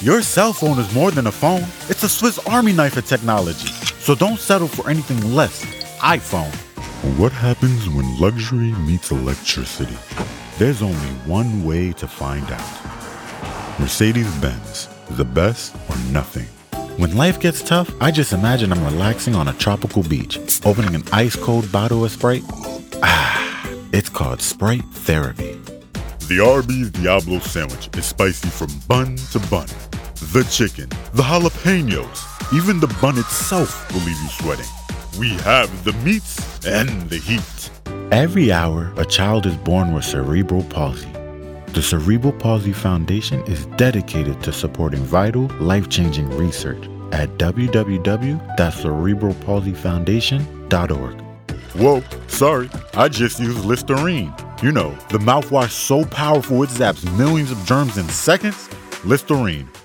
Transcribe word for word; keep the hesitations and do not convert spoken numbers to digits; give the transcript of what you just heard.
Your cell phone is more than a phone. It's a Swiss Army knife of technology. So don't settle for anything less. iPhone. What happens when luxury meets electricity? There's only one way to find out. Mercedes-Benz, the best or nothing. When life gets tough, I just imagine I'm relaxing on a tropical beach, opening an ice-cold bottle of Sprite. Ah, it's called Sprite Therapy. The Arby's Diablo sandwich is spicy from bun to bun. The chicken, the jalapenos, even the bun itself will leave you sweating. We have the meats and the heat. Every hour, a child is born with cerebral palsy. The Cerebral Palsy Foundation is dedicated to supporting vital, life-changing research at w w w dot cerebral palsy foundation dot org. Whoa, sorry, I just used Listerine. You know, the mouthwash so powerful it zaps millions of germs in seconds. Listerine,